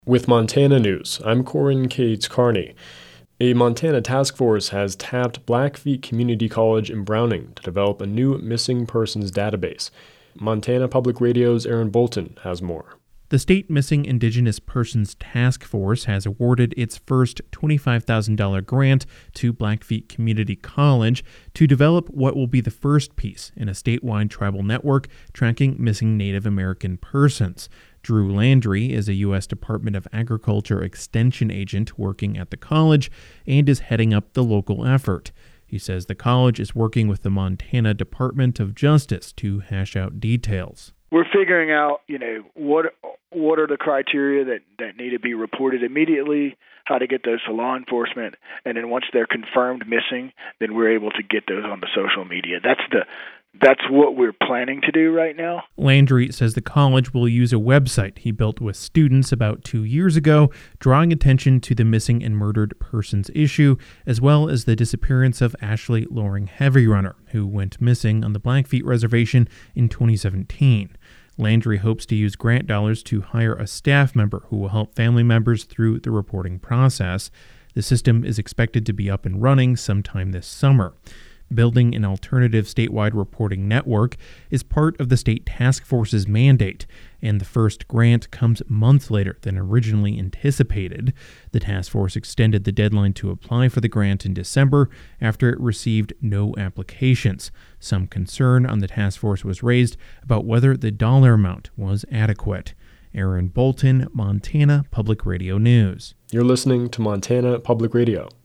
With Montana News, I'm Corin Cates Carney. A Montana task force has tapped Blackfeet Community College in Browning to develop a new missing persons database. Montana Public Radio's Aaron Bolton has more. The State Missing Indigenous Persons Task Force has awarded its first $25,000 grant to Blackfeet Community College to develop what will be the first piece in a statewide tribal network tracking missing Native American persons. Drew Landry is a U.S. Department of Agriculture extension agent working at the college and is heading up the local effort. He says the college is working with the Montana Department of Justice to hash out details. We're figuring out, what are the criteria that need to be reported immediately, how to get those to law enforcement, and then once they're confirmed missing, then we're able to get those onto social media. That's what we're planning to do right now. Landry says the college will use a website he built with students about 2 years ago, drawing attention to the missing and murdered persons issue, as well as the disappearance of Ashley Loring Heavyrunner, who went missing on the Blackfeet Reservation in 2017. Landry hopes to use grant dollars to hire a staff member who will help family members through the reporting process. The system is expected to be up and running sometime this summer. Building an alternative statewide reporting network is part of the state task force's mandate, and the first grant comes months later than originally anticipated. The task force extended the deadline to apply for the grant in December after it received no applications. Some concern on the task force was raised about whether the dollar amount was adequate. Aaron Bolton, Montana Public Radio News. You're listening to Montana Public Radio.